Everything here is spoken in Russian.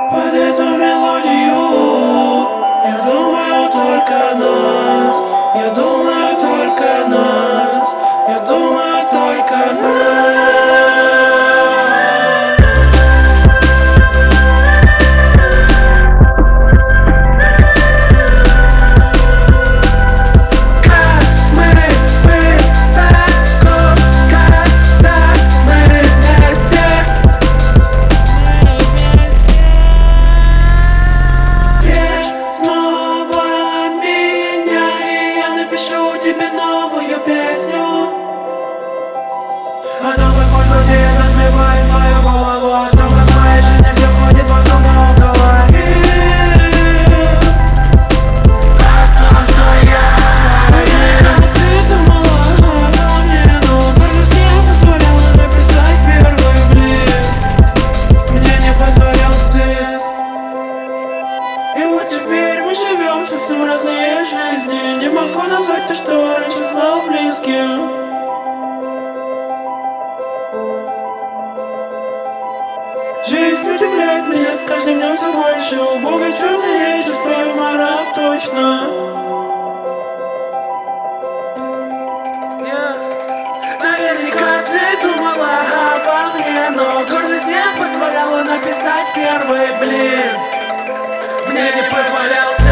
Под эту мелодию я думаю только о нас. Я думаю только о нас. Я думаю только о нас. Пишу тебе новую песню. А новый боль в груди затмевает мою голову. О том, как в моей жизни все ходит вокруг да около. Как ты думала обо мне, но кажется, не позволяла написать первый блин. Мне не позволял стыд. И вот теперь мы живем совсем разные жизни. Не могу назвать то, что раньше знал близким. Жизнь удивляет меня с каждым днем все больше. У Бога черный есть, чувствую морок точно. Наверняка ты думала обо мне, но гордость не позволяла написать первый блин. Мне не позволял